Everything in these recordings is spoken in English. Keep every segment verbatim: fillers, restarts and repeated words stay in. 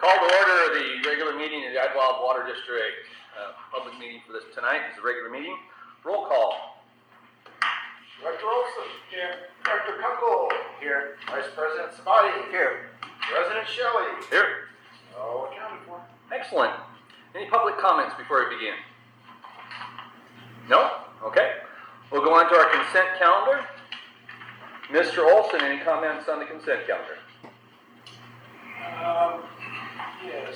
Call to order the regular meeting of the Idlewild Water District. Uh, public meeting for this tonight is a regular meeting. Roll call. Director Olson. Here. Director Kunkel. Here. Vice President Sabati. Here. President Shelley. Here. All accounted for. Excellent. Any public comments before we begin? No? Okay. We'll go on to our consent calendar. Mister Olson, any comments on the consent calendar? Um, yes.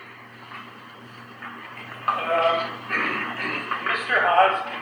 Um, Mister Hosny,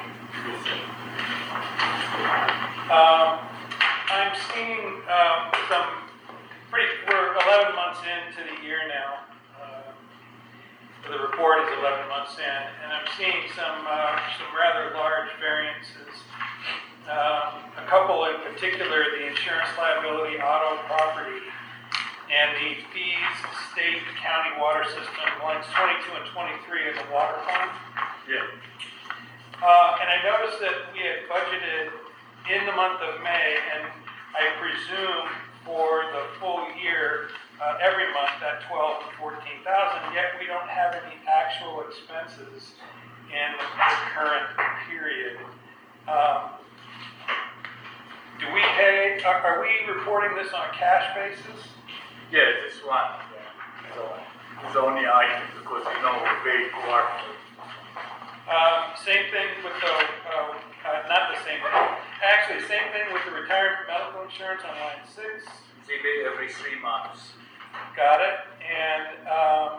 um, I'm seeing um, some pretty, we're eleven months into the year now. Uh, the report is eleven months in, and I'm seeing some, uh, some rather large variances. Um, a couple in particular, the insurance liability, auto, property, and the fees, state, county water system, lines twenty-two and twenty-three of the water fund. Yeah. Uh, and I noticed that we had budgeted in the month of May, and I presume for the full year, uh, every month, that twelve to fourteen thousand, yet we don't have any actual expenses in the current period. Um, do we pay, are, are we reporting this on a cash basis? Yes, this one. Yeah. So it's the only item because you know we pay quarterly. Um, same thing with the, uh, uh, not the same thing, actually, same thing with the retirement medical insurance on line six. They pay every three months. Got it. And um,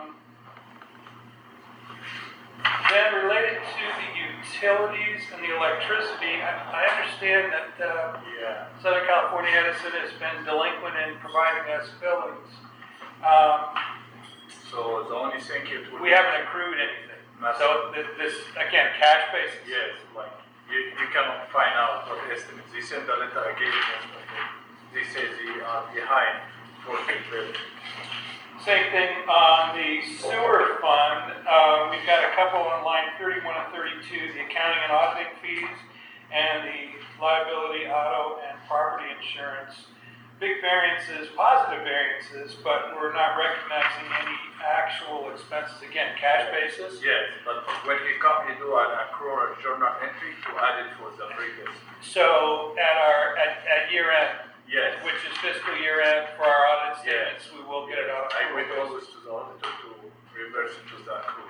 then related to the utilities and the electricity, I, I understand that uh, Yeah. Southern California Edison has been delinquent in providing us billings. Um, So the only thing it would we haven't accrued anything. Nothing. So th- this, again, cash basis. Yes, like you, you cannot find out what estimates. They send a letter again. They say they are behind for the bill. Same thing on the sewer fund. Uh, we've got a couple on line thirty-one and thirty-two, the accounting and auditing fees, and the liability, auto, and property insurance. Big variances, positive variances, but we're not recognizing any actual expenses. Again, cash basis. Yes, but when you come, you do an accrual journal entry to add it for the previous. So at our at, at year end, Yes. which is fiscal year end for our audit Yes. statements, we will get it out. I went always to the auditor to reverse it to the accrual.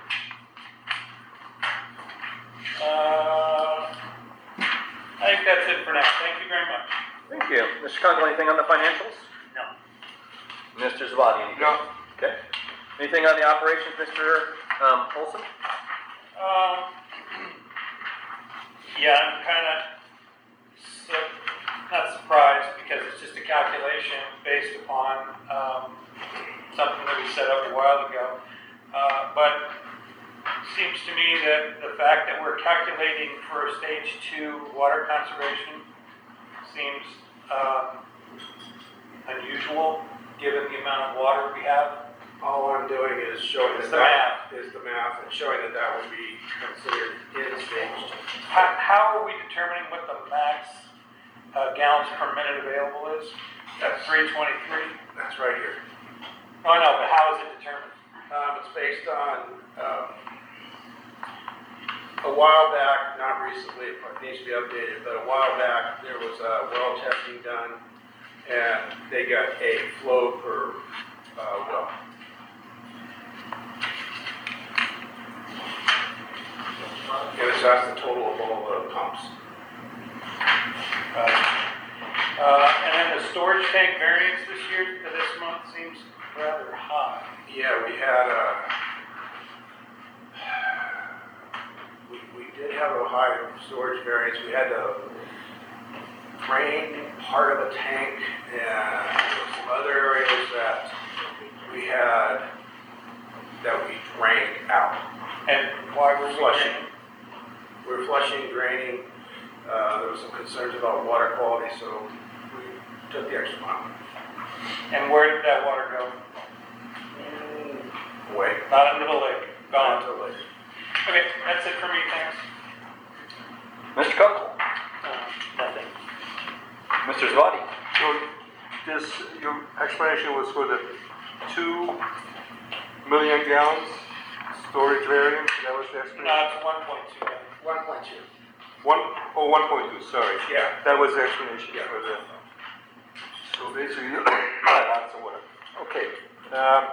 Uh, I think that's it for now. Thank you very much. Thank you. Mister Kunkel, anything on the financials? No. Mister Zavadi, anything? No. Okay. Anything on the operations, Mister Um, Olson? Um, yeah, I'm kind of su- not surprised because it's just a calculation based upon um, something that we set up a while ago. Uh, but it seems to me that the fact that we're calculating for stage two water conservation seems um, unusual given the amount of water we have. All I'm doing is showing It's that the that is the math and showing that that would be considered in stage two. How, how are we determining what the max uh, gallons per minute available is? That's three twenty-three? That's right here. Oh, no, but how is it determined? Um, it's based on, um, a while back, not recently, it needs to be updated, but a while back, there was a well testing done, and they got a flow per, uh, well. And it's that's the total of all the pumps. Uh, uh, and then the storage tank variance this year, for this month, seems rather high. Yeah, we had a, we, we did have a high storage variance. We had to drain part of a tank, and there were some other areas that we had, that we drained out. And why we're Flushing. flushing? We were flushing, draining, uh, there was some concerns about water quality, so we took the extra mile. And where did that water go? Mm, Wait. Not into the lake. Gone Gone. to later. Okay, that's it for me, thanks. Mister Kunkel? Uh, nothing. Mister Zavadi? So this, your explanation was for the two million gallons storage variance, that was the estimate? No, it's one point two million. One point two. One, oh, one point two, sorry. Yeah. That was the explanation Yeah. for the, so basically, lots of water. Okay. um,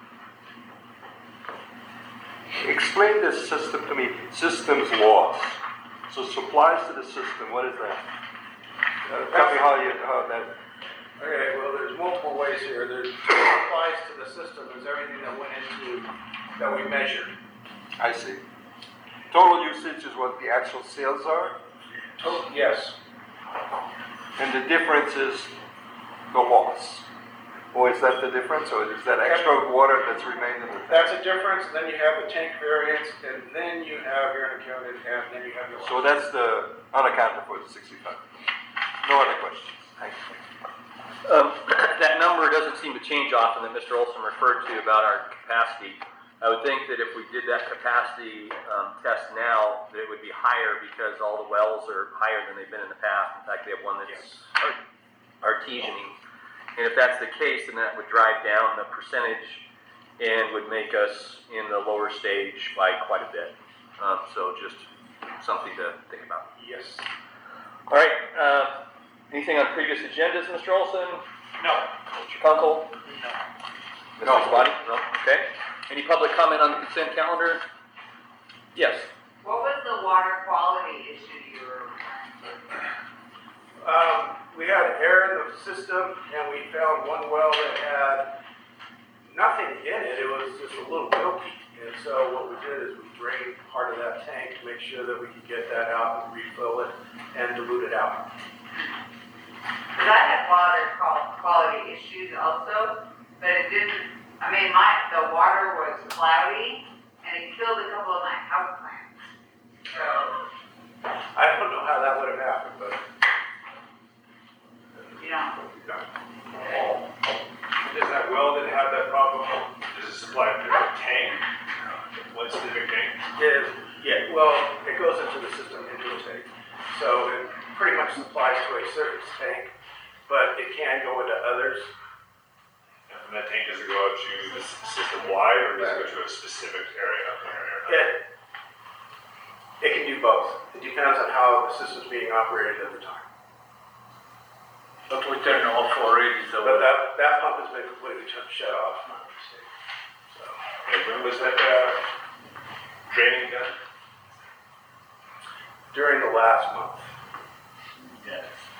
Explain this system to me, systems loss. So supplies to the system, what is that? Uh, Tell me how you, how that, Okay, well, there's multiple ways here. There's two applies to the system, is everything that went into, that we measured. I see. Total usage is what the actual sales are, Total, yes. and the difference is the loss. Or is that the difference, or is that extra water that's remained in the tank? That's a difference, then you have the tank variance, and then you have your unaccounted, and then you have your. So that's the unaccounted for the sixty-five. No other questions? Thank you. Um, that number doesn't seem to change often that Mister Olson referred to about our capacity. I would think that if we did that capacity um, test now, that it would be higher because all the wells are higher than they've been in the past. In fact, we have one that's art- artesianing. And if that's the case, then that would drive down the percentage and would make us in the lower stage by quite a bit. Um, so just something to think about. Yes. All right. Uh, anything on previous agendas, Mister Olson? No. Mister Kunkel? No. Mister Spotty? No. Okay. Any public comment on the consent calendar? Yes. What was the water quality issue you were Um, we had air in the system, and we found one well that had nothing in it. It was just a little milky. And so what we did is we drained part of that tank to make sure that we could get that out and refill it and dilute it out. Because I had water qual- quality issues also, but it didn't, I mean, my, the water was cloudy, and it killed a couple of my house plants. So, I don't know how that would have happened, but you know, is that well that had that problem? Does it supply a different tank? One specific tank? Yeah, yeah, well, it goes into the system, into a tank. So it pretty much supplies to a surface tank, but it can go into others. And that tank, does it go out to the s- system wide, or does it go to a specific area? It, it can do both. It depends on how the system's being operated at the time. But we turn off already, so. But that, that pump has been completely shut shut off. So, And when was that, uh, draining done? during the last month. Yeah.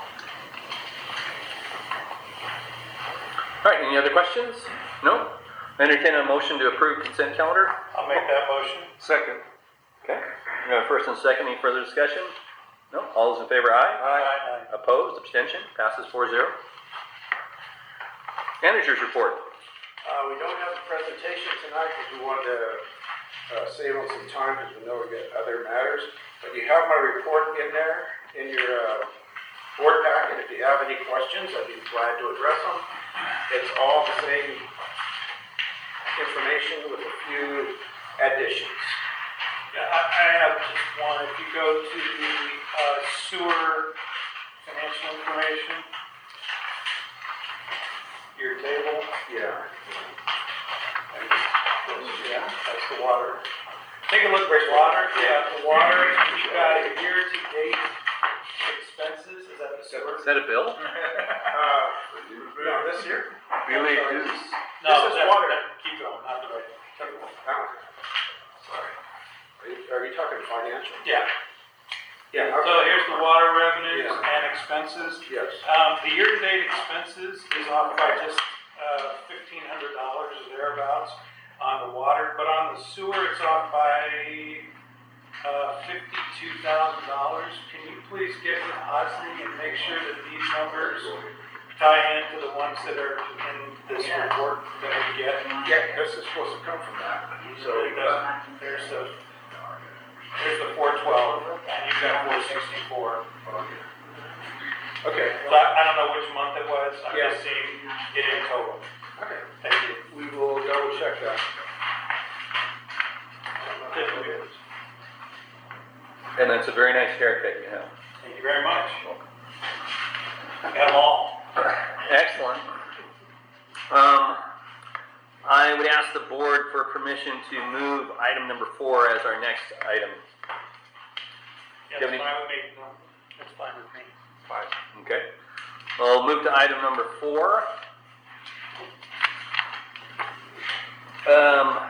All right. Any other questions? No? Entertain a motion to approve consent calendar. I'll make that motion. Second. Okay. We have a first and second. Any further discussion? No? All those in favor, aye? Aye. Opposed? Abstention? Passes four zero. Manager's report. Uh, we don't have a presentation tonight because we wanted to uh, save on some time because we know we got other matters. But you have my report in there in your uh, board packet. If you have any questions, I'd be glad to address them. It's all the same information with a few additions. Yeah, I, I have just one. If you go to the uh, sewer financial information, your table, Yeah. yeah, that's the water. Take a look, Rick. Water, yeah, the water, you've got a year-to-date expenses, is that the sewer? Is that a bill? Uh, no, this year? Really, Sorry, this- this- No, This is that- water. that- Keep going, not the right. Keep going. Oh, sorry. Are you, are you talking financial? Yeah, Yeah. so here's the water revenues Yeah. and expenses. Yes. Um, the year-to-date expenses is off by just, uh, fifteen hundred dollars or thereabouts on the water, but on the sewer, it's off by, uh, fifty-two thousand dollars. Can you please get with Osley and make sure that these numbers tie into the ones that are in this report that we get? Yeah, this is supposed to come from that. So, uh, there's the, there's the four twelve, and you've got four sixty-four. Okay. So I, I don't know which month it was, I'm Yeah. just seeing it in total. Okay. Thank you. We will double check that. And that's a very nice haircut you have. Thank you very much. Got them all. Excellent. Um, I would ask the board for permission to move item number four as our next item. Yeah, Do you have that's any- fine with me. No, that's fine with me. Fine. Okay. Well, we'll move to item number four. Um,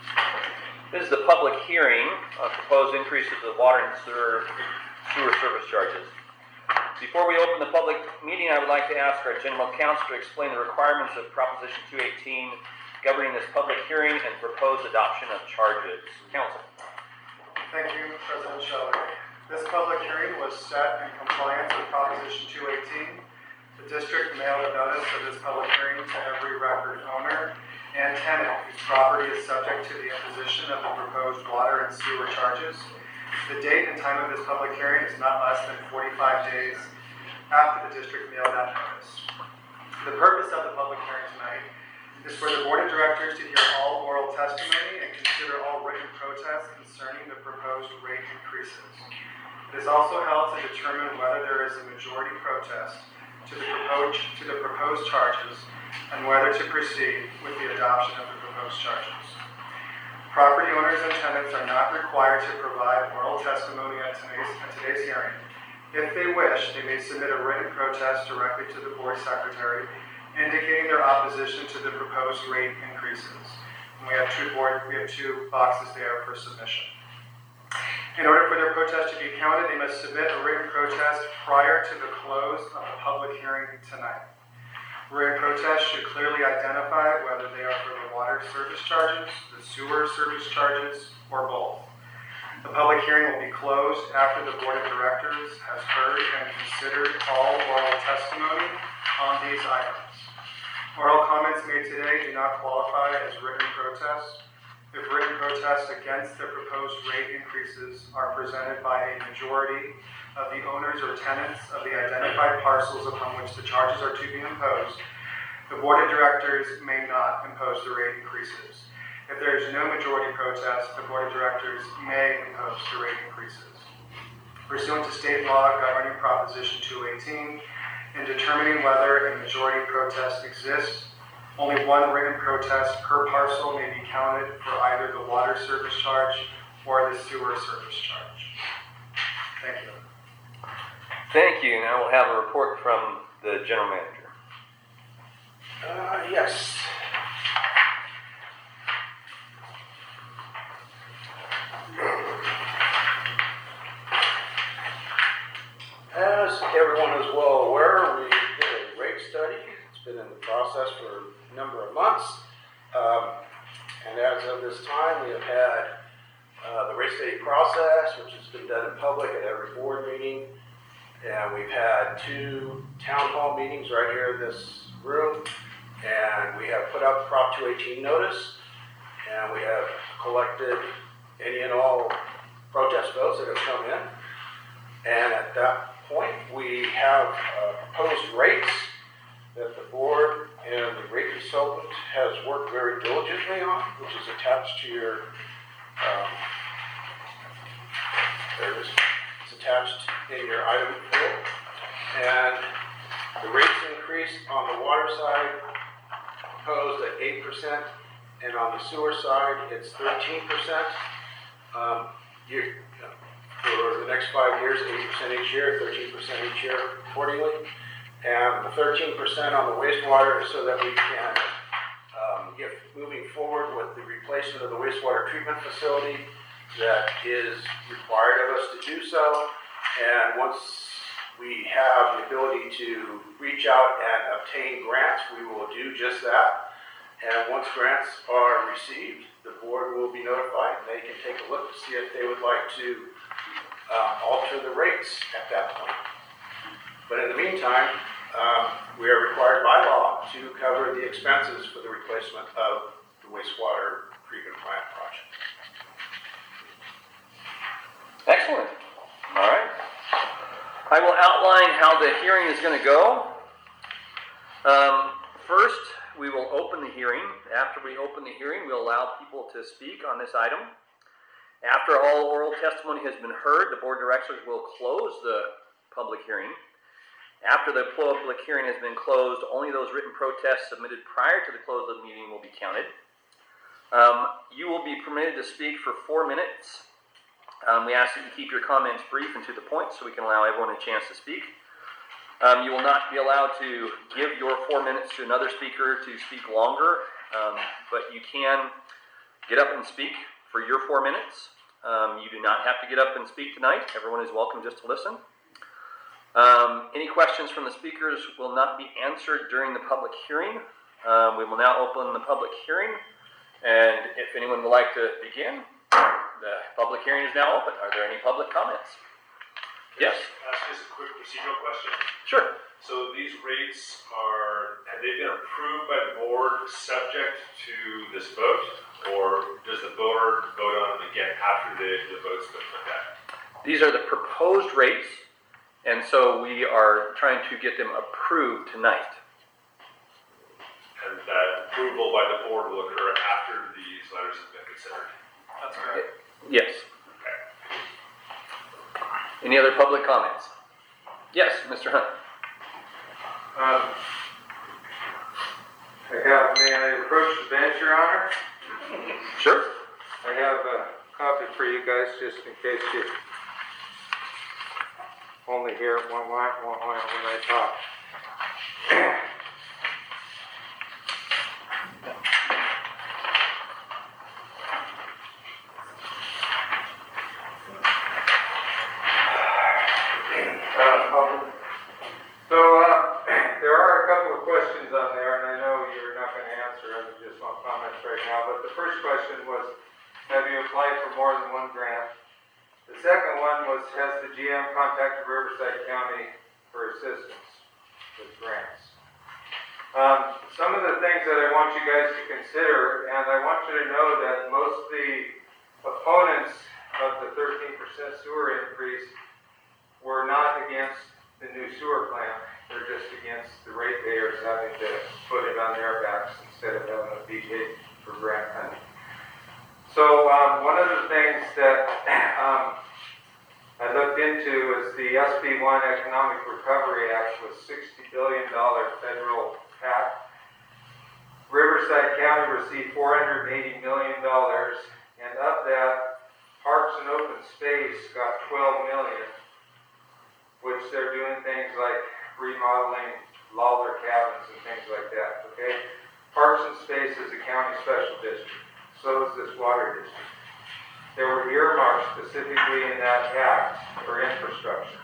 this is the public hearing on proposed increases of water and sewer, sewer service charges. Before we open the public meeting, I would like to ask our general counsel to explain the requirements of Proposition two eighteen governing this public hearing and proposed adoption of charges. Counsel. Thank you, President Shelley. This public hearing was set in compliance with Proposition two eighteen. The district mailed a notice of this public hearing to every record owner and tenant whose property is subject to the imposition of the proposed water and sewer charges. The date and time of this public hearing is not less than forty-five days after the district mailed that notice. The purpose of the public hearing tonight is for the Board of Directors to hear all oral testimony and consider all written protests concerning the proposed rate increases. It is also held to determine whether there is a majority protest to the proposed, to the proposed charges and whether to proceed with the adoption of the proposed charges. Property owners and tenants are not required to provide oral testimony at today's, at today's hearing. If they wish, they may submit a written protest directly to the board secretary indicating their opposition to the proposed rate increases. And we have two board, we have two boxes there for submission. In order for their protest to be counted, they must submit a written protest prior to the close of the public hearing tonight. Written protests should clearly identify whether they are for the water service charges, the sewer service charges, or both. The public hearing will be closed after the Board of Directors has heard and considered all oral testimony on these items. Oral comments made today do not qualify as written protests. If written protests against the proposed rate increases are presented by a majority of the owners or tenants of the identified parcels upon which the charges are to be imposed, the Board of Directors may not impose the rate increases. If there is no majority protest, the Board of Directors may impose the rate increases. Pursuant to state law governing Proposition two eighteen, in determining whether a majority protest exists, only one written protest per parcel may be counted for either the water service charge or the sewer service charge. Thank you. Thank you. Now we'll have a report from the general manager. Uh, yes. As everyone is well aware, we did a rate study. It's been in the process for a number of months. Um, and as of this time, we have had uh, the rate study process, which has been done in public at every board meeting. And we've had two town hall meetings right here in this room. And we have put out the Prop two eighteen notice. And we have collected any and all protest votes that have come in. And at that point, we have uh, proposed rates that the board and the rate consultant has worked very diligently on, which is attached to your, um, there it is, it's attached in your item four. And the rates increase on the water side proposed at eight percent, and on the sewer side, it's thirteen percent. Um, you, for the next five years, eight percent each year, thirteen percent each year accordingly. And the thirteen percent on the wastewater is so that we can um, get moving forward with the replacement of the wastewater treatment facility that is required of us to do so. And once we have the ability to reach out and obtain grants, we will do just that. And once grants are received, the board will be notified and they can take a look to see if they would like to Um, alter the rates at that point. But in the meantime, um, we are required by law to cover the expenses for the replacement of the wastewater treatment plant project. Excellent. All right. I will outline how the hearing is going to go. Um, first, we will open the hearing. After we open the hearing, we'll allow people to speak on this item. After all oral testimony has been heard, the board of directors will close the public hearing. After the public hearing has been closed, only those written protests submitted prior to the close of the meeting will be counted. Um, you will be permitted to speak for four minutes. Um, we ask that you keep your comments brief and to the point so we can allow everyone a chance to speak. Um, you will not be allowed to give your four minutes to another speaker to speak longer, um, but you can get up and speak for your four minutes. Um, you do not have to get up and speak tonight. Everyone is welcome just to listen. Um, any questions from the speakers will not be answered during the public hearing. Um, we will now open the public hearing. And if anyone would like to begin, the public hearing is now open. Are there any public comments? Yes. Ask just a quick procedural question. Sure. So these rates are, have they been approved by the board subject to this vote? Or does the board vote on them again after the, the vote's been put down? These are the proposed rates, and so we are trying to get them approved tonight. And that approval by the board will occur after these letters have been considered? That's correct. Yes. Okay. Any other public comments? Yes, Mister Hunt. Um, I have, may I approach the bench, Your Honor? Sure. I have a copy for you guys, just in case you only hear it one line, one line when I talk. So, uh, there are a couple of questions on there, and I know you're not going to answer them, just want comments right now, but the first question was, have you applied for more than one grant? The second one was, has the G M contacted Riverside County for assistance with grants? Um, some of the things that I want you guys to consider, and I want you to know that most of the opponents of the thirteen percent sewer increase were not against the new sewer plant. They're just against the ratepayers having to put it on their backs instead of having a B J for grant money. So um, one of the things that um, I looked into is the S B one Economic Recovery Act was sixty billion dollars federal act. Riverside County received four hundred eighty million dollars, and of that, Parks and Open Space got twelve million dollars, which they're doing things like remodeling Lawler cabins and things like that, okay? Parks and Space is a county special district. So is this water district. There were earmarks specifically in that act for infrastructure.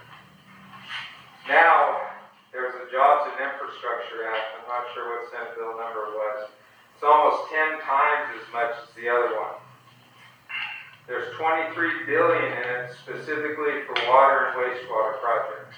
Now, there's a Jobs and Infrastructure Act. I'm not sure what Senate bill number it was. It's almost ten times as much as the other one. There's twenty-three billion dollars in it specifically for water and wastewater projects.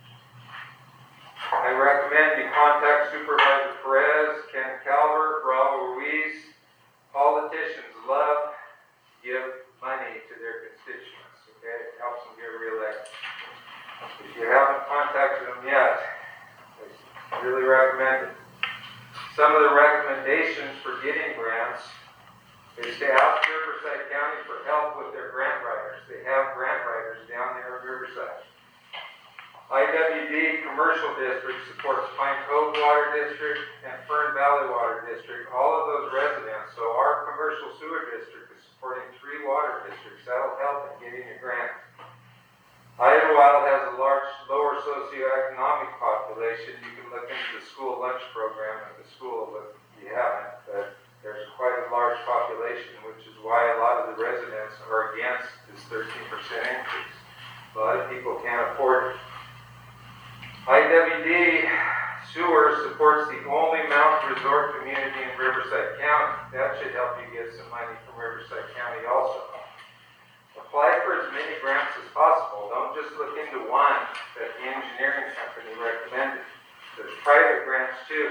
I recommend you contact Supervisor Perez, Ken Calvert, Bravo Ruiz. Politicians love to give money to their constituents, okay? It helps them get reelected. If you haven't contacted them yet, I really recommend it. Some of the recommendations for getting grants is to ask Riverside County for help with their grant writers. They have grant writers down there in Riverside. I W D Commercial District supports Pine Cove Water District and Fern Valley Water District, all of those residents. So our commercial sewer district is supporting three water districts. That'll help in getting a grant. Idlewild has a large, lower socioeconomic population. You can look into the school lunch program at the school if you haven't, but there's quite a large population, which is why a lot of the residents are against this thirteen percent increase. A lot of people can't afford it. I W D Sewer supports the only mountain resort community in Riverside County. That should help you get some money from Riverside County also. Apply for as many grants as possible. Don't just look into one that the engineering company recommended. There's private grants too.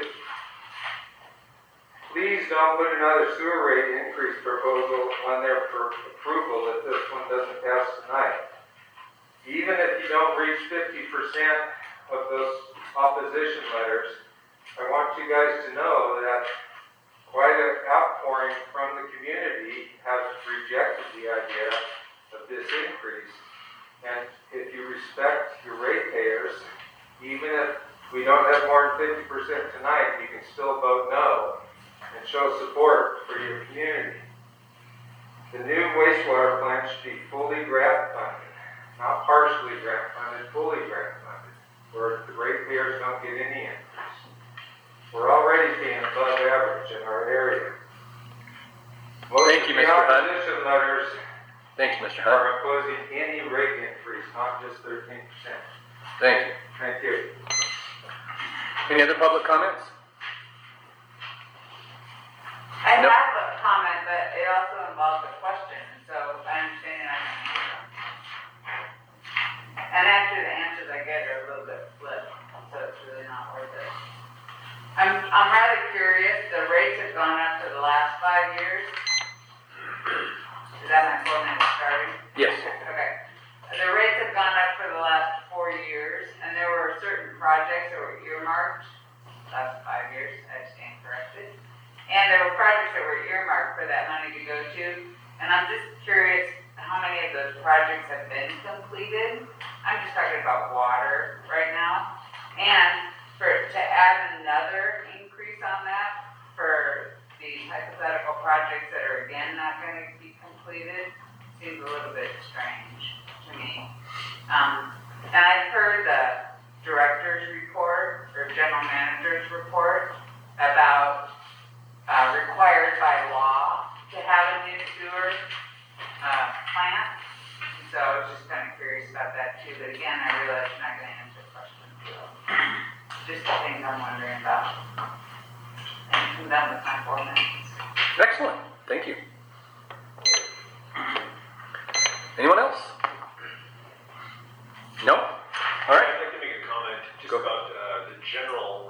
Please don't put another sewer rate increase proposal on there for approval if this one doesn't pass tonight. Even if you don't reach fifty percent of those opposition letters, I want you guys to know that quite an outpouring from the community has rejected the idea of this increase. And if you respect your ratepayers, even if percent tonight, you can still vote no and show support for your community. The new wastewater plant should be fully grant funded, not partially grant funded, fully grant funded, where the ratepayers don't get any increase. We're already being above average in our area. Most Thank you, of the Mister Hunt. opposition letters Thank you, Mister Hunt. are opposing any rate increase, not just thirteen percent. Thank you. Thank you. Any other public comments? I Nope. have a comment, but it also involves a question, so I understand and I can answer. And actually, the answers I get are a little bit flipped, so it's really not worth it. I'm, I'm rather curious, the rates have gone up for the last five years. Is that my full name starting? Yes. Okay. The rates have gone up for the last four years, and there were certain projects that were earmarked, last five years, I stand corrected. And there were projects that were earmarked for that money to go to, and I'm just curious how many of those projects have been completed? I'm just talking about water right now. And for, to add another increase on that for these hypothetical projects that are again not gonna be completed, seems a little bit strange to me. Um, and I've heard the director's report, or general manager's report, about uh, required by law to have a new sewer uh, plant. So I was just kind of curious about that too, but again, I realize you're not gonna answer the question. So just the things I'm wondering about. And I'm done with my four minutes. Excellent. Thank you. Anyone else? No? All right. I'd like to make a comment just Go. about uh, the general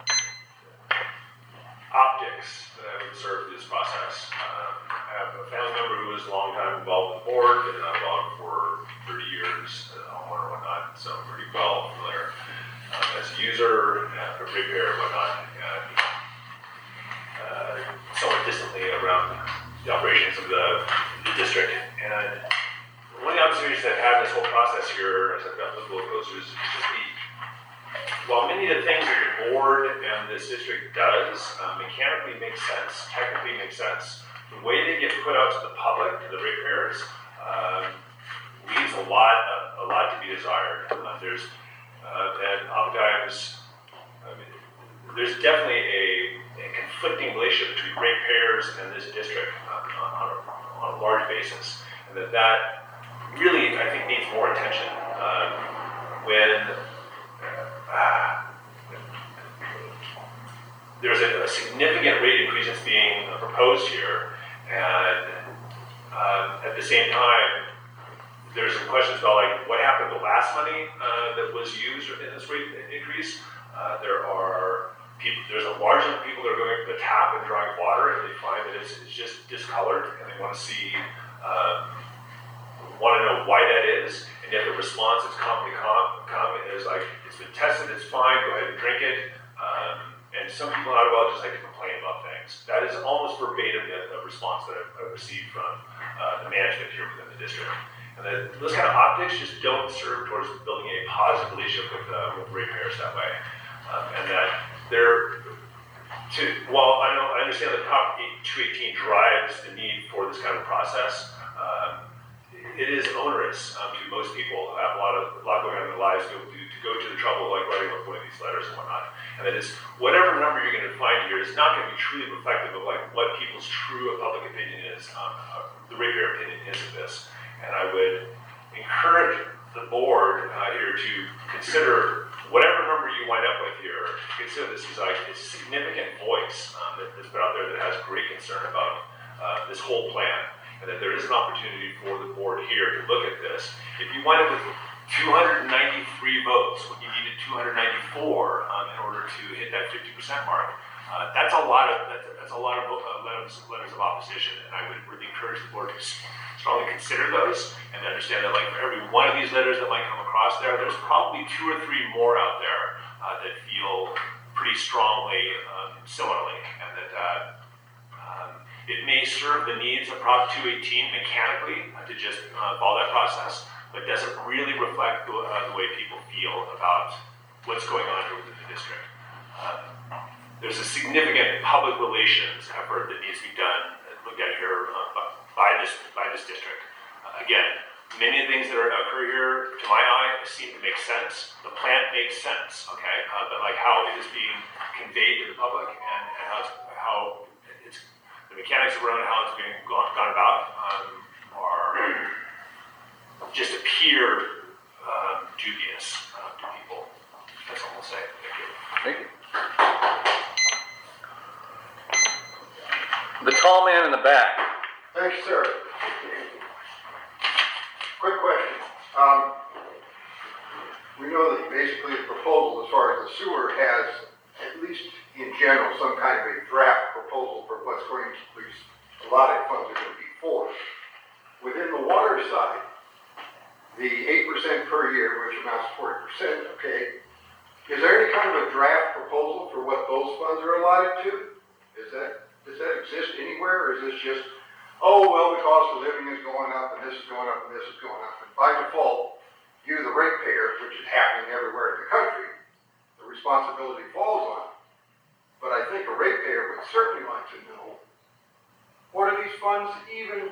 optics that I would observe through this process. Um, I have a family member who was a long time involved with the board, and I've involved for thirty years, uh, homeowner and whatnot, so I'm pretty well familiar um, as a user, uh, a repair and whatnot, and uh, somewhat distantly around the operations of the, the district. And one of the observations I've had in this whole process here, as I've got the little closer, is just the while many of the things that your board and this district does um, mechanically make sense, technically make sense, the way they get put out to the public, to the ratepayers, um, leaves a lot, uh, a lot to be desired. Uh, there's, uh, and oftentimes, I mean, there's definitely a, a conflicting relationship between ratepayers and this district uh, on, a, on a large basis, and that that really, I think, needs more attention. Um, when Uh, there's a, a significant rate increase that's being uh, proposed here, and um, at the same time, there's some questions about like what happened to the last money uh, that was used in this rate increase. Uh, there are people, there's a large number of people that are going to the tap and drawing water, and they find that it's, it's just discolored, and they want to see, um, want to know why that is. And yet the response is commonly come, come is like, it's been tested, it's fine, go ahead and drink it. Um, and some people out of well just like to complain about things. That is almost verbatim the, the response that I've, I've received from uh, the management here within the district. And that those kind of optics just don't serve towards building a positive relationship with, uh, with ratepayers that way. Um, and that they're, to, while I know I understand that Prop two eighteen drives the need for this kind of process, um, it is onerous um, to most people who have a lot of a lot going on in their lives to, to, to go to the trouble of like writing one of these letters and whatnot. And that is whatever number you're going to find here is not going to be truly reflective of like what people's true public opinion is, um, uh, the ratepayer opinion is of this. And I would encourage the board uh, here to consider whatever number you wind up with here. Consider this as like a significant voice um, that, that's been out there that has great concern about uh, this whole plan. And that there is an opportunity for the board here to look at this. If you wind up with two hundred ninety-three votes when you needed two hundred ninety-four um, in order to hit that fifty percent mark, uh, that's a lot of that's, that's a lot of uh, letters, letters of opposition. And I would really encourage the board to strongly consider those and understand that, like for every one of these letters that might come across there, there's probably two or three more out there uh, that feel pretty strongly um, similarly, and that. Uh, It may serve the needs of Prop two eighteen mechanically uh, to just uh, follow that process, but doesn't really reflect the, uh, the way people feel about what's going on here within the district. Um, there's a significant public relations effort that needs to be done, uh, looked at here uh, by this by this district. Uh, again, many of the things that are, occur here, to my eye, seem to make sense. The plant makes sense, okay, uh, but like how it is being conveyed to the public and, and how it's, how it's the mechanics around how it's being gone, gone about um, are just appear um, dubious uh, to people. That's all I'll say. Thank you. Thank you. The tall man in the back. Thank you, sir. Quick question. Um, we know that basically the proposal as far as the sewer has, at least in general, some kind of a draft proposal for what's going to be, a lot of funds are going to be for. Within the water side, the eight percent per year, which amounts to forty percent, okay, is there any kind of a draft proposal for what those funds are allotted to? Is that, does that exist anywhere, or is this just, oh, well, the cost of living is going up, and this is going up, and this is going up, and by default, you, the ratepayer, which is happening everywhere in the country, the responsibility falls on you. But I think a ratepayer would certainly like to know, what are these funds even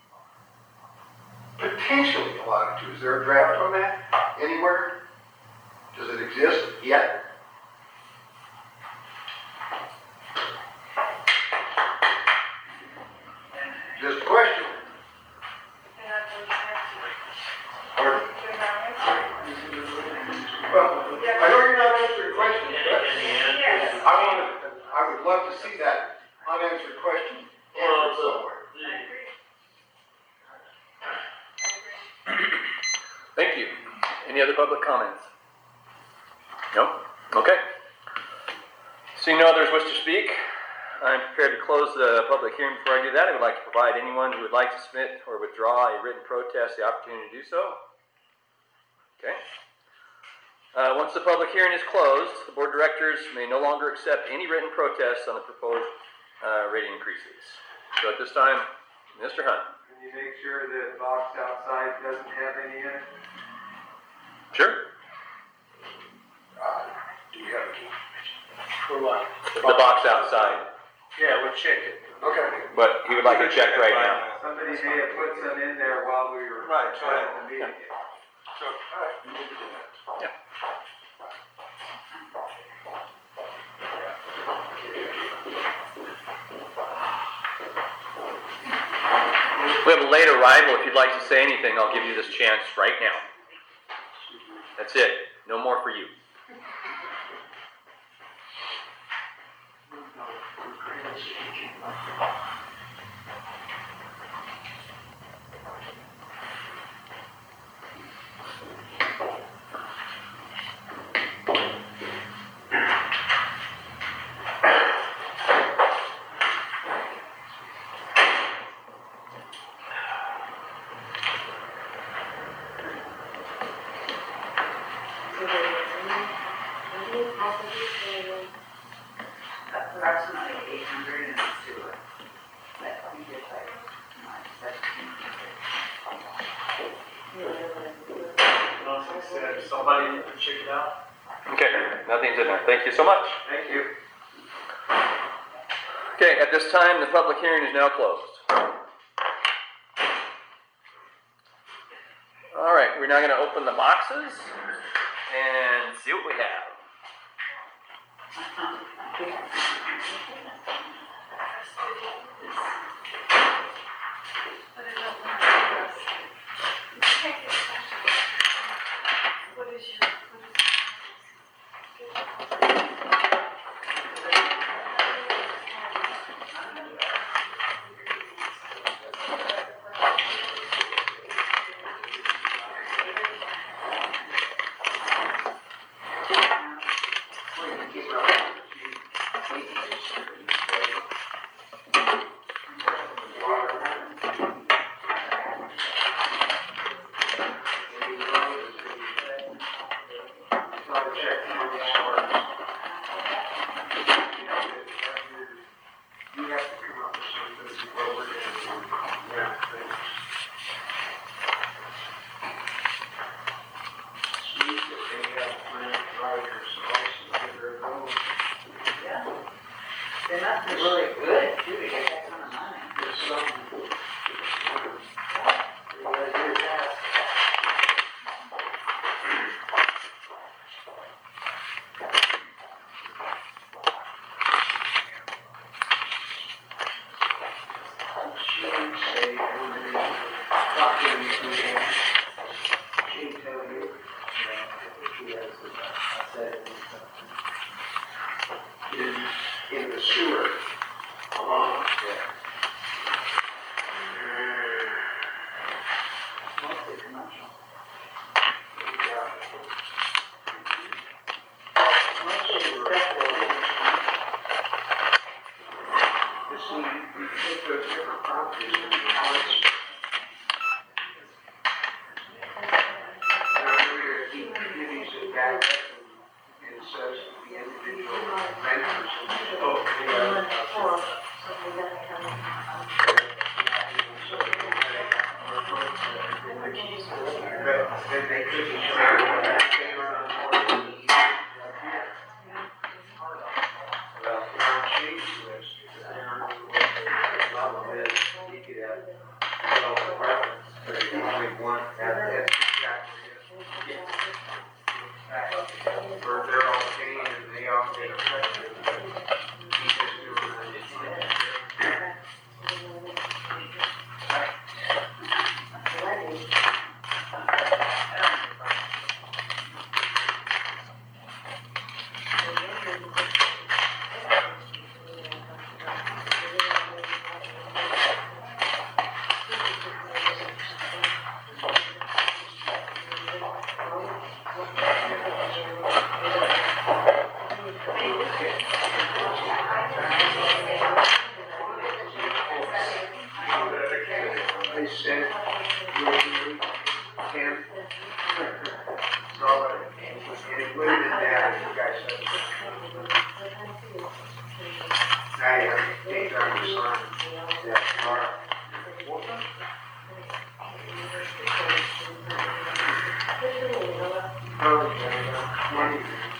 potentially allotted to? Is there a draft on that anywhere? Does it exist yet? Just a question. Pardon? Well, I know you're not answering questions, but I want to, I would love to see that unanswered question answered somewhere. Thank you. Any other public comments? No? Okay. Seeing no others wish to speak, I'm prepared to close the public hearing. Before I do that, I would like to provide anyone who would like to submit or withdraw a written protest the opportunity to do so. Okay. Uh, once the public hearing is closed, the board of directors may no longer accept any written protests on the proposed uh, rate increases. So at this time, Mister Hunt. Can you make sure that box outside doesn't have any in it? Sure. Uh, do you have a key? For what? The box outside. Yeah, we'll check it. Okay. But he would like to check right now. Somebody may have put some in there while we were Right, trying right. to meet. So, all right, you need to do that. Yeah. We have a late arrival. If you'd like to say anything, I'll give you this chance right now. That's it. No more for you. Approximately eight hundred in the sewer. But we did like, seventeen hundred. Somebody check it out. Okay, nothing's in there. Thank you so much. Thank you. Okay, at this time, the public hearing is now closed. All right, we're now going to open the boxes and see what we have. What is your, what In, in the sewer. Uh, Mostly commercial. yeah. Mostly residential. You see, you take those different properties and you parts. Now, we're keep committees of that, and it says the individual renters. Oh, then they could be trying to get they run on board with the E P. Well, on Shane's list, they're on the list. The problem is, you could have twelve apartments, but you can only one, that, that's exactly it. Or they're all paying and they all get affected. He just doing that. They sent you ten. It's all right. And it would have been bad if you guys said. Now you have to take down your sign. Yeah, tomorrow. Oh, yeah, twenty.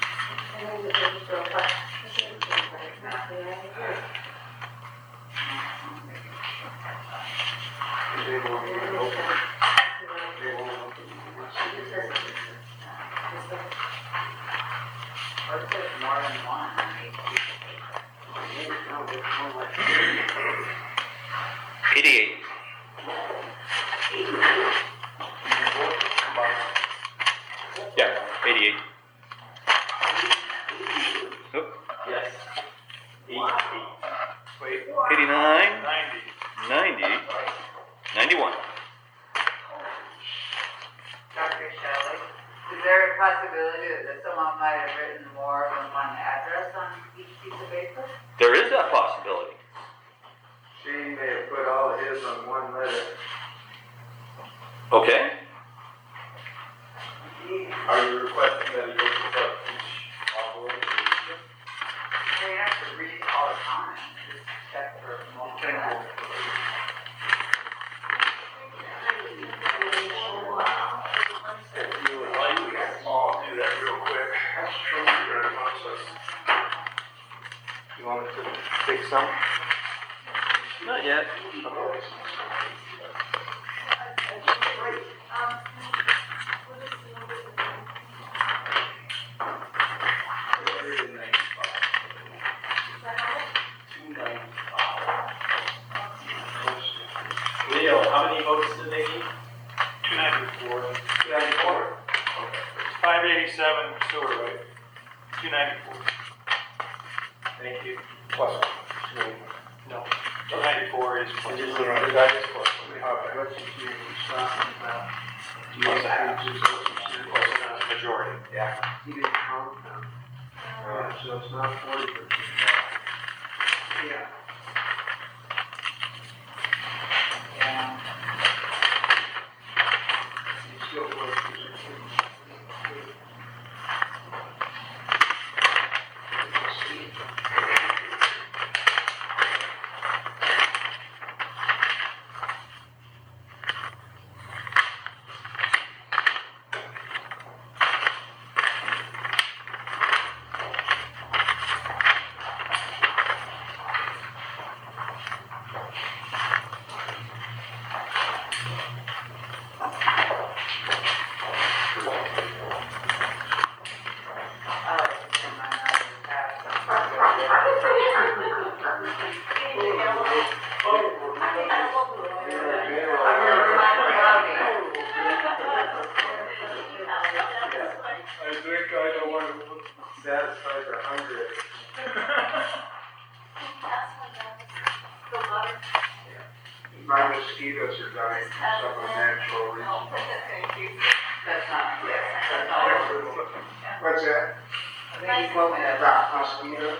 They won't even open. They won't open. Eighty-eight. Yeah, eighty-eight. Oop. Yes. Wait. Eighty-nine, Ninety. ninety, ninety-one. Doctor Shelley, is there a possibility that someone might have written more than one address on each piece of paper? There is that possibility. Shane may have put all of his on one letter. Okay? Are you requesting that you open up each envelope? We have to read all the comments, just check for multiple addresses. If you would like, we can all do that real quick. That's true. Very much. You want me to take some? Not yet. Leo, how many votes did they need? Two ninety-four. Two ninety-four? Five eighty-seven sewer, right? Two ninety-four. Thank you. Plus. No, two ninety-four is. It is the right. That is plus. Okay. What's the key? Stop about. Do you have to just Majority. Yeah. He didn't count them. Uh, so it's not forty percent. Yeah. Yeah. It's still forty percent. mosquitoes are dying from some unnatural reason. That's not, yes, that's not. What's that? I think he told me that. About mosquitoes?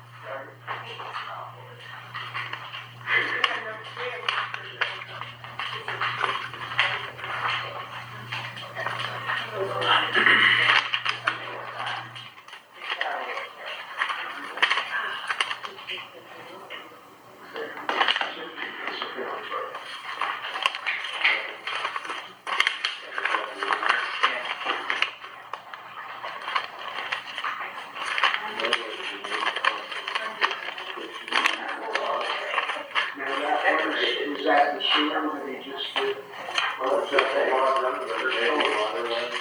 Is that the sewer that they just did? Well, it's just a lot of them, but they're taking water lines.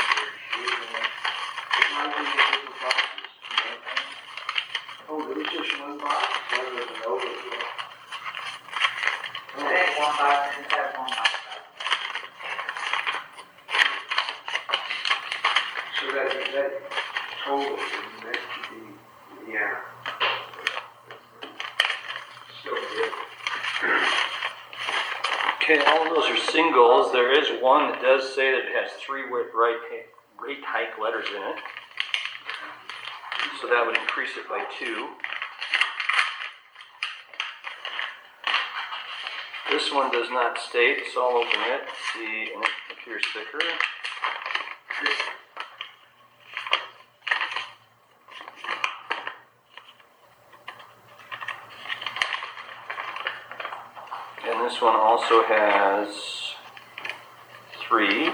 It might be the different boxes. Oh, there was just one box? One was an overflow. I think one box, and have one box. So that, that total is meant to be, yeah. Still good. Okay, all of those are singles. There is one that does say that it has three rate, rate hike letters in it. So that would increase it by two. This one does not state, so I'll open it, see, and it appears thicker. And this one also has three.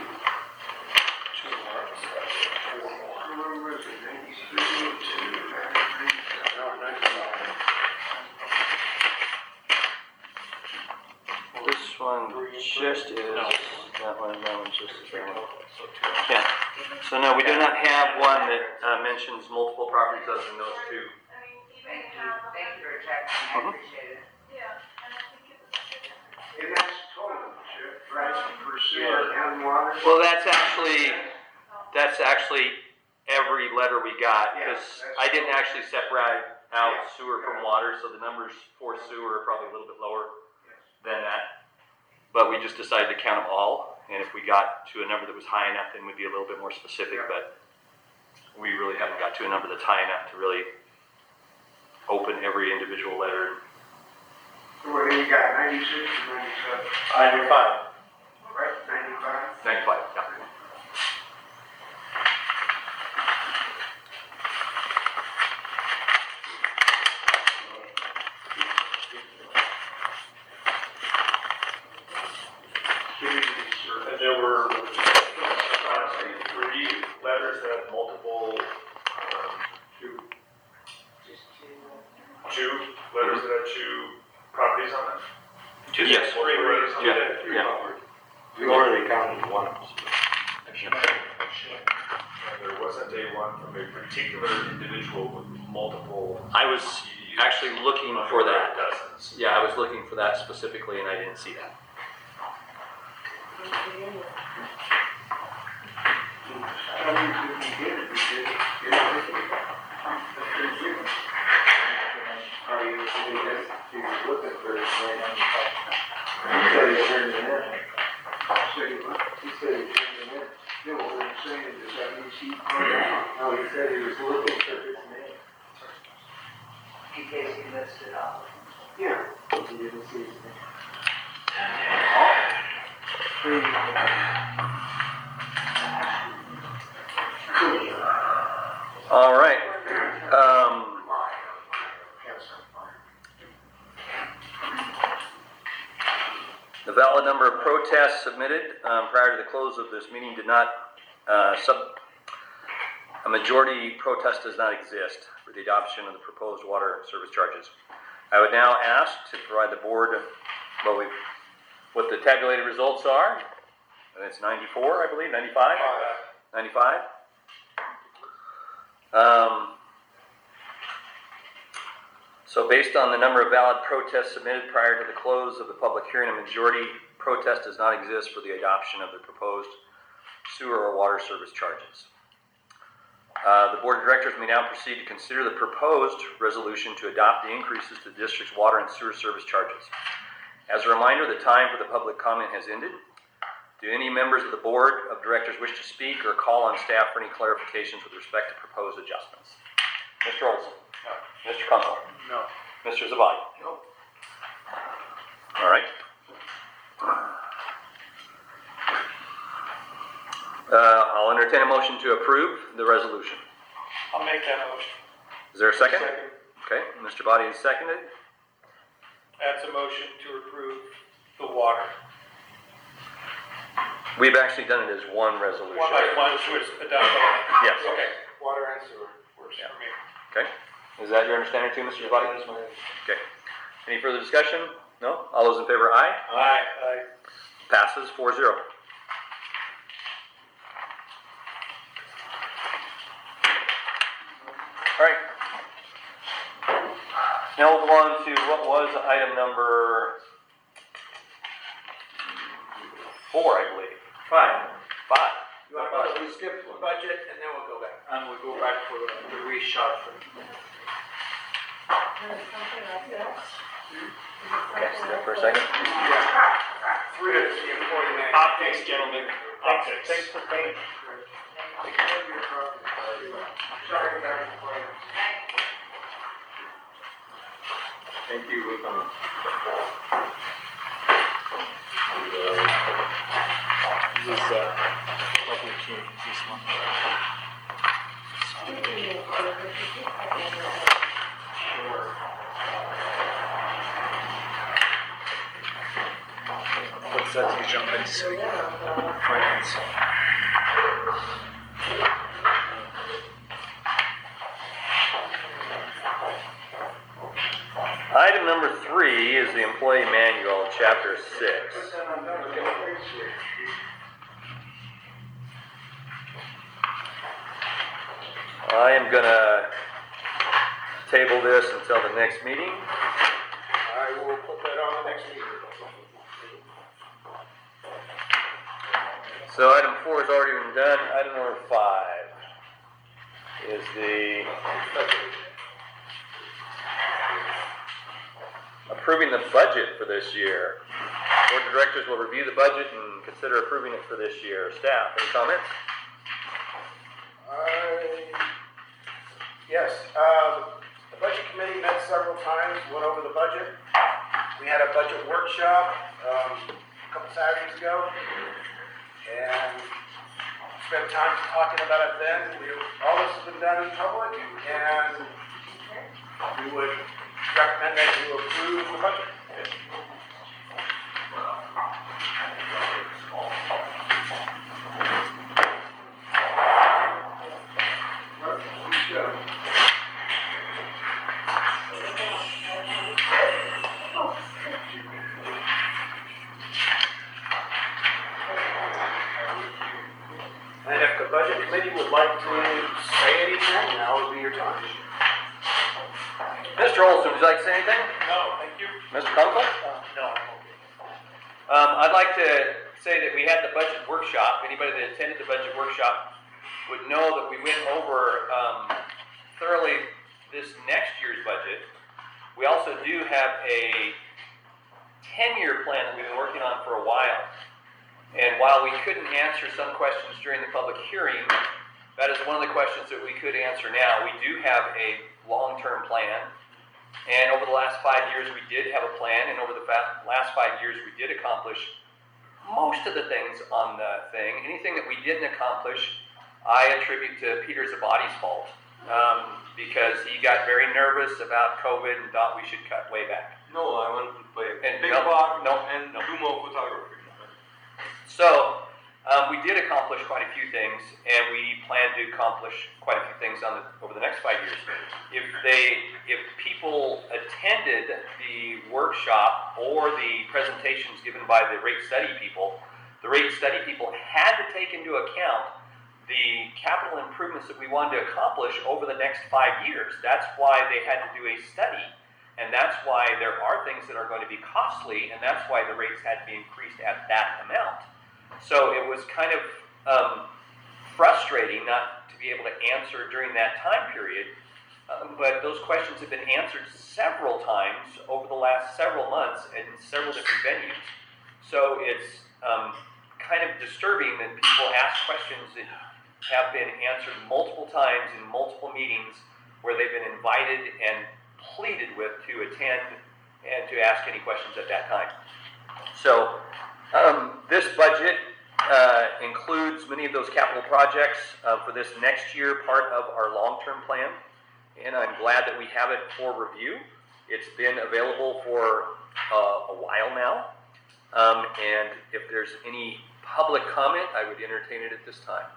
This one just is, that one, that one's just as that one. Yeah. So no, we do not have one that uh, mentions multiple properties other than those two. Thank you, thank you for checking, I appreciate it. And that's total, right, for sewer and water? Well, that's actually, that's actually every letter we got, because I didn't actually separate out sewer from water, so the numbers for sewer are probably a little bit lower than that. But we just decided to count them all, and if we got to a number that was high enough, then we'd be a little bit more specific, but we really haven't got to a number that's high enough to really open every individual letter. Well, then you got ninety-six and ninety-seven, Ninety-five. right, ninety-five? Ninety-five, yeah. And there were approximately three letters that had multiple, um, two, two letters that had two properties on them. Two, yes. Three letters on Yeah, them. yeah. You already counted one. And there wasn't a one from a particular individual with multiple. I was actually looking for that. Dozens. Yeah, I was looking for that specifically, and I didn't see that. I don't think we did, we did, did we? That's pretty good. Are you, I mean, that's, you're looking for it right on the top. He said he turned it in. Said he, he said he turned it in. No, what I'm saying is that means he put it out. No, he said he was looking for his name. In case you missed it off. Yeah. He didn't see his name. All right. Um, the valid number of protests submitted um, prior to the close of this meeting did not, uh, sub, a majority protest does not exist for the adoption of the proposed water service charges. I would now ask to provide the board what we, what the tabulated results are. And it's ninety-four, I believe, ninety-five? ninety-five. Um, so based on the number of valid protests submitted prior to the close of the public hearing, a majority protest does not exist for the adoption of the proposed sewer or water service charges. Uh, the Board of Directors may now proceed to consider the proposed resolution to adopt the increases to the district's water and sewer service charges. As a reminder, the time for the public comment has ended. Do any members of the board of directors wish to speak or call on staff for any clarifications with respect to proposed adjustments? Mister Olson? No. Mister Kunkel? No. Mister Zabadi? No. All right. Uh, I'll entertain a motion to approve the resolution. I'll make that motion. Is there a second? Second. Okay, Mister Body is seconded. That's a motion to approve the water. We've actually done it as one resolution. One by one, which was adopted. Yes. Okay, Water and sewer works for me. Okay, is that your understanding too, Mister Body? That is my- Okay. Any further discussion? No? All those in favor, aye? Aye. Aye. Passes four zero. All right. Now we'll go on to what was item number four, I believe. Five. Five. You want to, we skip the budget and then we'll go back. And we go back for the, the reshuffle. Okay, sit there for a second. Three is the employee manual. Optics, gentlemen. Optics. Thanks for paying. Thank you, we're coming. This is uh, public hearing, this one. What's that you jump into? Finance. Item number three is the employee manual, chapter six. I am gonna table this until the next meeting. I will put that on the next meeting. So item four has already been done. Item number five is the approving the budget for this year. Board of Directors will review the budget and consider approving it for this year. Staff, any comments? Uh, yes, um, the budget committee met several times, went over the budget. We had a budget workshop, um, a couple Saturdays ago, and spent time talking about it then. We, all this has been done in public, and we would recommend that you approve the budget. And if the budget committee would like to say anything, now would be your time. Mister Olson, would you like to say anything? No, thank you. Mister Kunkel? No. Um, I'd like to say that we had the budget workshop. Anybody that attended the budget workshop would know that we went over um, thoroughly this next year's budget. We also do have a ten-year plan that we've been working on for a while. And while we couldn't answer some questions during the public hearing, that is one of the questions that we could answer now. We do have a long-term plan. And over the last five years, we did have a plan. And over the fa- last five years, we did accomplish most of the things on the thing. Anything that we didn't accomplish, I attribute to Peter Zabadi's fault. Um, because he got very nervous about COVID and thought we should cut way back. No, I want to play And big no, bar no, and no. do more photography. So, um, we did accomplish quite a few things, and we plan to accomplish quite a few things on the, over the next five years. If they, if people attended the workshop or the presentations given by the rate study people, the rate study people had to take into account the capital improvements that we wanted to accomplish over the next five years. That's why they had to do a study, and that's why there are things that are going to be costly, and that's why the rates had to be increased at that amount. So it was kind of um, frustrating not to be able to answer during that time period Um, but those questions have been answered several times over the last several months in several different venues. So it's um, kind of disturbing that people ask questions that have been answered multiple times in multiple meetings where they've been invited and pleaded with to attend and to ask any questions at that time. So um, this budget uh, includes many of those capital projects uh, for this next year, part of our long-term plan. And I'm glad that we have it for review. It's been available for uh, a while now. Um, and if there's any public comment, I would entertain it at this time.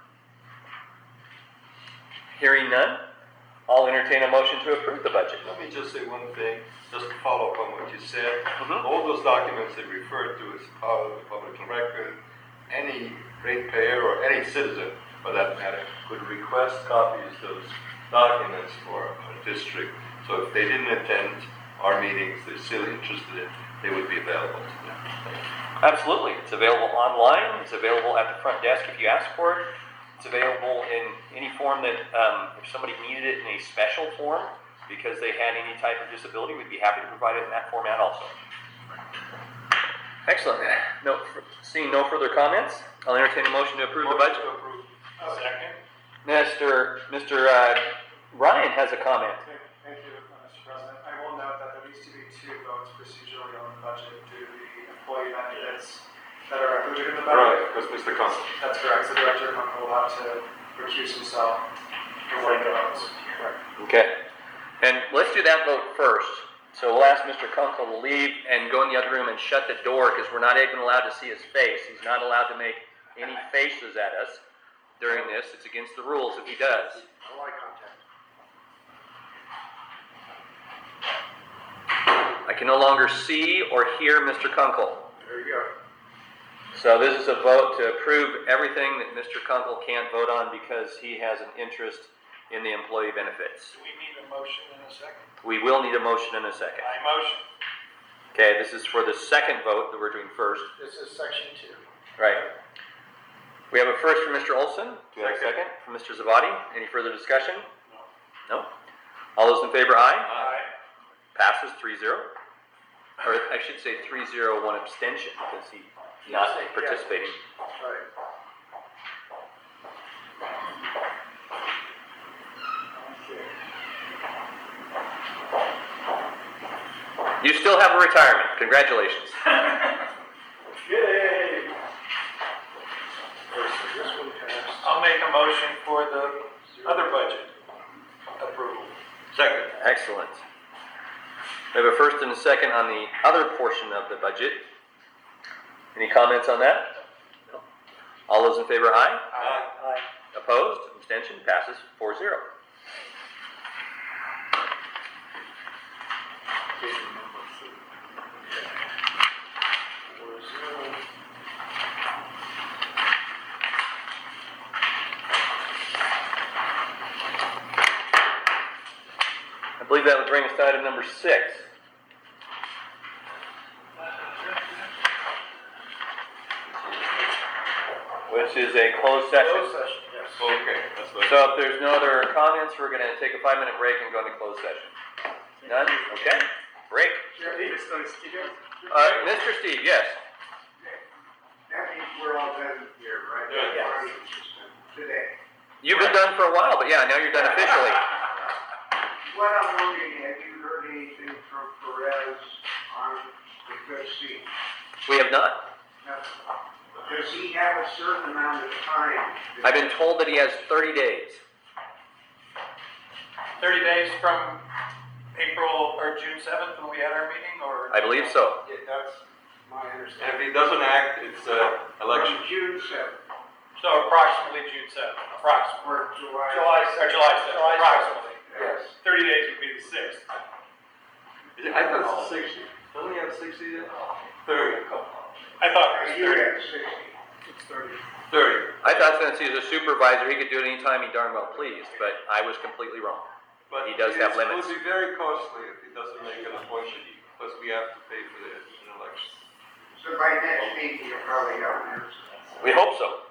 Hearing none, I'll entertain a motion to approve the budget. Let me just say one thing, just to follow up on what you said. Mhm. All those documents that referred to as part of the public record, any ratepayer or any citizen, for that matter, could request copies of those documents for a district. So if they didn't attend our meetings, they're still interested in, they would be available to them. Absolutely. It's available online. It's available at the front desk if you ask for it. It's available in any form that, um, if somebody needed it in a special form because they had any type of disability, we'd be happy to provide it in that format also. Excellent. No, seeing no further comments, I'll entertain a motion to approve the budget. Second. Mister Mister Uh, Ryan has a comment. Thank you, uh, Mister President. I will note that there needs to be two votes procedurally on the budget due to the employee benefits that are included in the budget. Right, because Mister Constable. That's correct. So Director Kunkel will have to recuse himself for one of the votes. Okay. And let's do that vote first. So we'll ask Mister Kunkel to leave and go in the other room and shut the door because we're not even allowed to see his face. He's not allowed to make any faces at us during this. It's against the rules if he does. No eye contact. I can no longer see or hear Mister Kunkel. There you go. So this is a vote to approve everything that Mister Kunkel can't vote on because he has an interest in the employee benefits. Do we need a motion in a second? We will need a motion in a second. I motion. Okay, this is for the second vote that we're doing first. This is section two. Right. We have a first from Mister Olson. Do we have a second from Mister Zavadi? Any further discussion? No. No? All those in favor, aye? Aye. Passes three zero. Or I should say three zero, one abstention because he's not Yes, yes. participating. Right. You still have a retirement. Congratulations. Yay! This one passed. I'll make a motion for the other budget approval. Second. Excellent. We have a first and a second on the other portion of the budget. Any comments on that? No. All those in favor, aye? Aye. Opposed? Abstention? Passes four zero. Four zero. I believe that would bring us to item number six. Which is a closed session. Closed session, yes. Okay, that's what. So if there's no other comments, we're going to take a five-minute break and go into closed session. None? Okay. Break. Uh, Mister Steve, yes. That means we're all done here, right? Yeah. Today. You've been done for a while, but yeah, now you're done officially. What I'm wondering, have you heard anything from Perez on the fifth seat? We have not. Does he have a certain amount of time? I've been told that he has thirty days. Thirty days from April or June seventh when we had our meeting, or? I believe so. Yeah, that's my And if understanding. he doesn't act, it's uh, election. From June seventh, So approximately June seventh, approximately. or July. July, or July seventh, approximately. Yes. Thirty days would be the sixth. I thought it's sixty. Doesn't he have sixty yet? Thirty. I thought it was You thirty. had sixty. It's thirty. Thirty. I thought since he's a supervisor, he could do it anytime he darn well pleased, but I was completely wrong. But He does have limits. It would be very costly if he doesn't make an appointment, because we have to pay for the election. So by next meeting, you'll probably have an answer. We hope so.